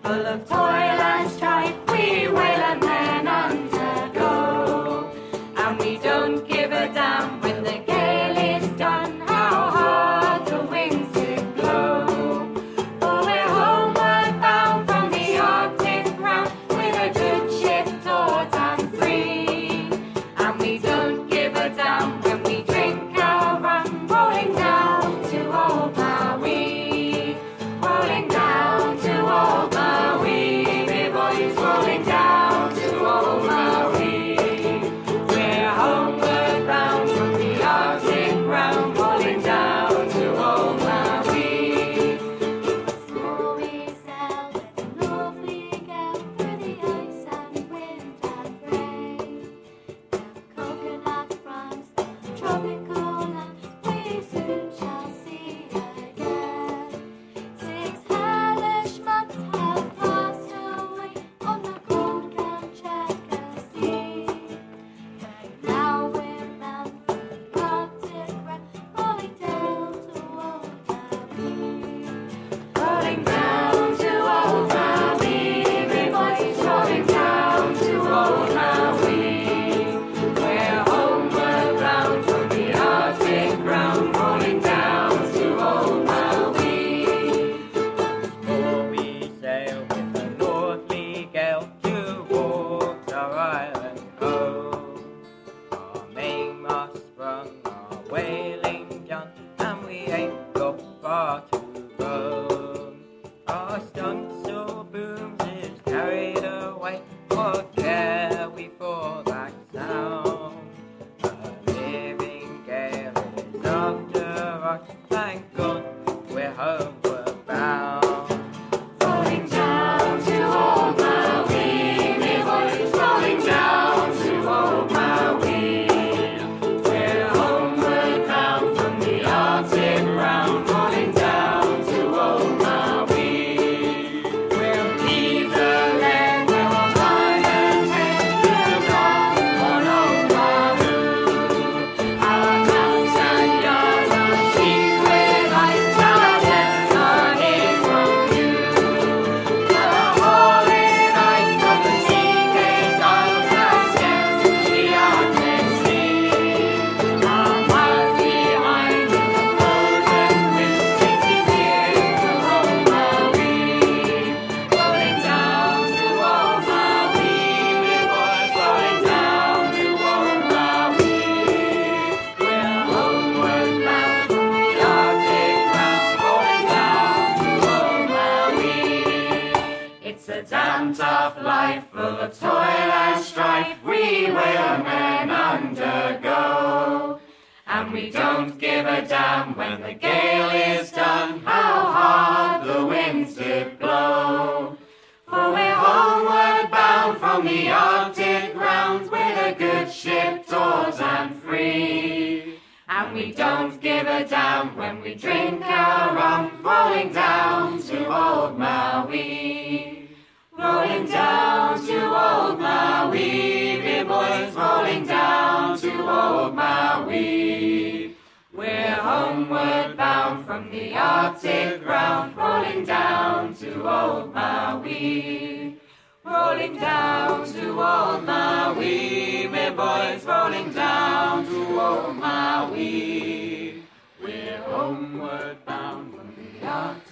Full of toil and strife, we whaler men undergo. And we don't give a damn when the gale is done, how hard the winds did blow. For we're homeward bound from the Arctic round, with a good ship taut and free. And we don't give a damn when we drink our rum, rolling down to old Maui. Rolling down to old Maui, me boys, rolling down to old Maui. We're homeward bound from the Arctic round, rolling down to old Maui. So we sail with a lovely gale through the ice and wind and rain. Down coconut fronts, tropical lands, we soon shall see again. 6 hellish months have passed away on the cold Kamchatka Sea. But now we're bound for the Arctic round, rolling down to old Maui. Rolling down to old Maui, me boys, rolling down to old Maui. We're homeward bound from the Arctic round, rolling down to old Maui. For we sail with a northerly gale towards our island home. Our mainmast sprung, our whaling gun, and we ain't got far to roam. Our stunsail booms is carried away, what care we for that sound? A living gale is after us, thank God we're homeward bound. Rolling down to old Maui, me boys, rolling down to old Maui. We're homeward bound from the Arctic round, rolling down to old Maui. We'll leave the land where our island head, we'll down on old Maui. Our masts and yards are sheet with ice, our decks are hid from view. The falling ice of the sea gate of the Thames, the Arctic Sea. Our miles behind in the frozen wind, 60 years to old Maui. Rolling down to old Maui, we was rolling down to old Maui. We're homeward bound from the Arctic round, rolling down to old Maui. It's a damn tough life, full of toil and strife, we whalemen undergo. And we don't give a damn when the gale is done, how hard the winds did blow. For we're homeward bound from the Arctic round, with a good ship taut and free. And we don't give a damn when we drink our rum, rolling down to old Maui. Rolling down to old Maui, me boys, rolling down to old Maui. We're homeward bound from the Arctic round, rolling down to old Maui. Rolling down to old Maui, me boys, rolling down to old Maui. We're homeward bound from the Arctic